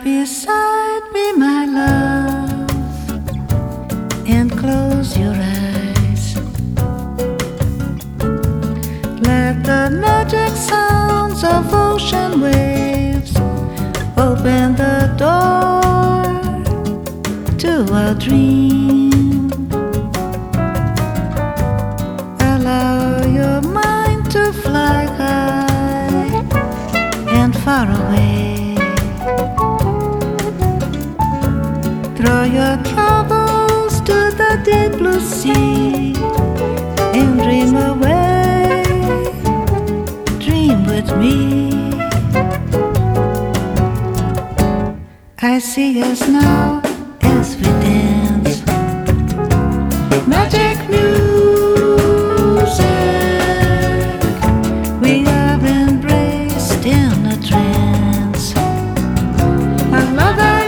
beside me, my love, and close your eyes. Let the magic sounds of ocean waves open the door to a dream. Allow your mind to fly high and far away. Throw your troubles to the deep blue sea and dream away. Dream with me. I see us now as we dance. Magic music, we are embraced in a trance. I love our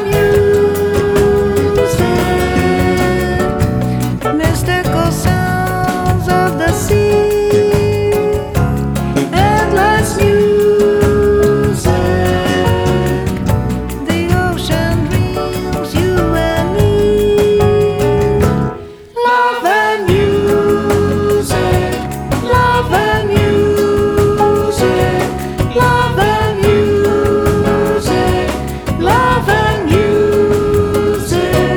music, mystical sounds of the sea, endless music, the ocean dreams, you and me. Love and music, love and music, love and music, love and music.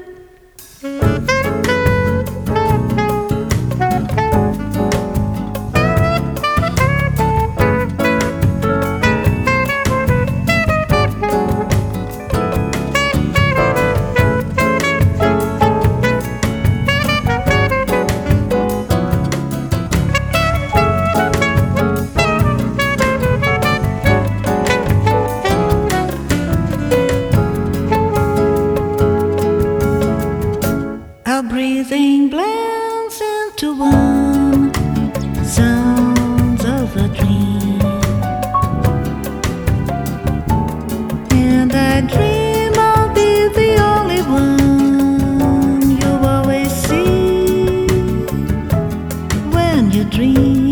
Our breathing blends into one, sounds of a dream. And I dream I'll be the only one you always see when you dream.